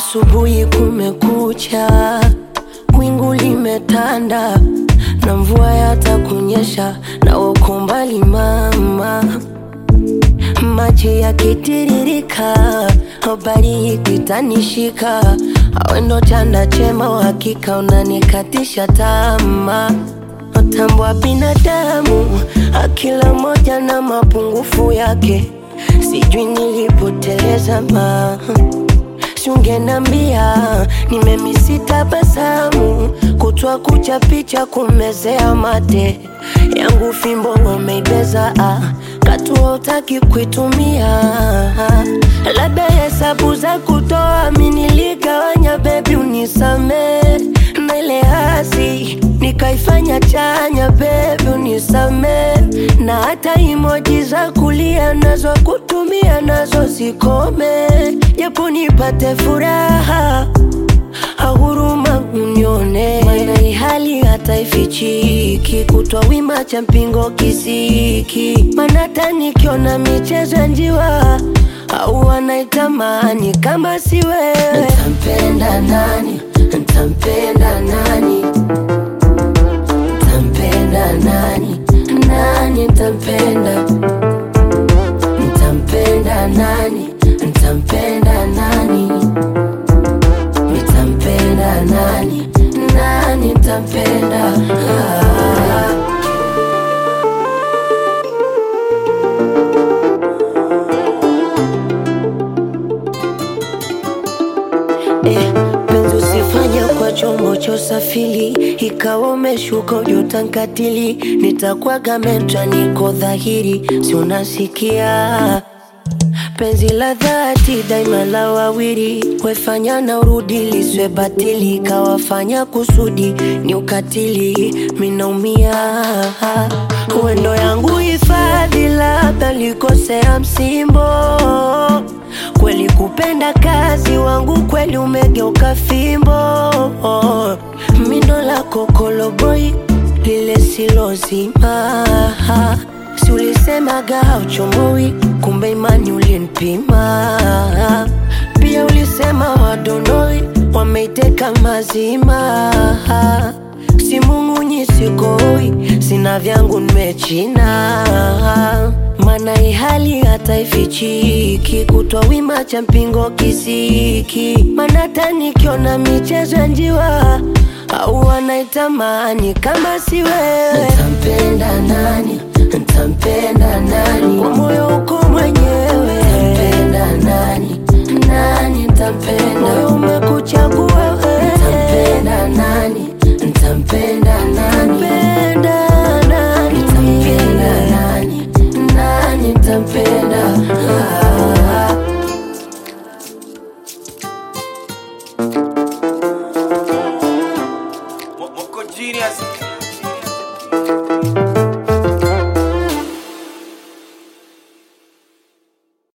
Asubuhi kumekucha, wingu limetanda, na mvua yatakunyesha, na uko mbali mama. Maji yakitiririka, habari ikitanishika, awe ndo chanda chema, uhakika unanikatisha tamaa. Matambua binadamu, kila moja na mapungufu yake, sijui nilipoteleza si ungenambia, nimemisi tabasamu, kutwa kucha picha kumezea mate yangu, fimbo wameibeza katu hutaki kuitumia. Labda hesabu za kutoa mimi niligawanya, baby unisame, na ile hasi nikaifanya chanya, baby unisame, na hata emoji za kulia nazo kutumia nazo zikome, japo nipate furaha, huruma unione, maana hii hali hata ifichiki, kutwa wima cha mpingo kisiki, maana hata nikiona michezo njiwa au wanaitamani kama si wewe. Ntampenda nani? Ntampenda nani? Ntampenda nani? Nani ntampenda? Ntampenda nani? Ntampenda nani? Nitampenda nani? Nani ntampenda? Penzi usifanya kwa chombo cha usafiri, ikawa umeshuka ujutankatili, nitakuwaga metra niko dhahiri, si unasikia? Penzi la dhati daima la wawili, wefanya na urudi liswe batili, kawafanya kusudi ni ukatili, minaumia. Uendo yangu hifadhi, labda likosea msimbo, kweli kupenda kazi wangu, kweli umegeuka fimbo. Mindo la kokoloboi lile silozima, si ulisemaga hauchomboi, kumbe imani ulinipima. Pia ulisema wadonoi, wameiteka mazima, si mung'unyi sikoi, sina vyangu nimechina, maana hii hali hata ifichiki, kutwa wima cha mpingo kisiki, maana hata nikiona michezo njiwa au wanaitamani kama si wewe. Ntampenda nani? Ntampenda nani? Kwa moyo uko mwenyewe. Ntampenda nani? Nani ntampenda? Moyo